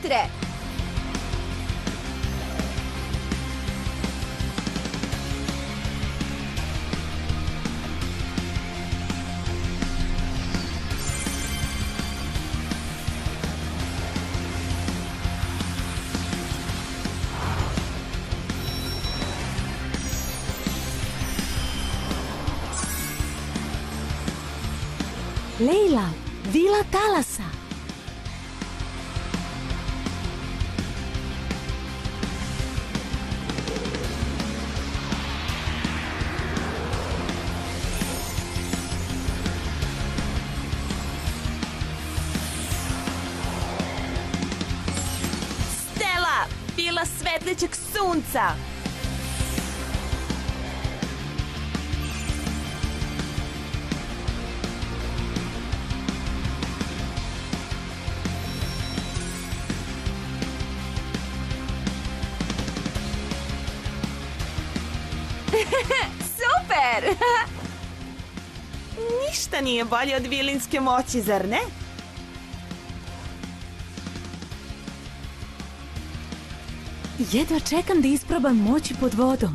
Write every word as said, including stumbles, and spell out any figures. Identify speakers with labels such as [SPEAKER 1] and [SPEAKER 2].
[SPEAKER 1] vatre!
[SPEAKER 2] Leila, vila talasa.
[SPEAKER 3] Stella, vila svetlećeg sunca.
[SPEAKER 1] Super!
[SPEAKER 3] Ništa nije bolje od vilinske moći, zar ne?
[SPEAKER 2] Jedva čekam da isprobam moći pod vodom.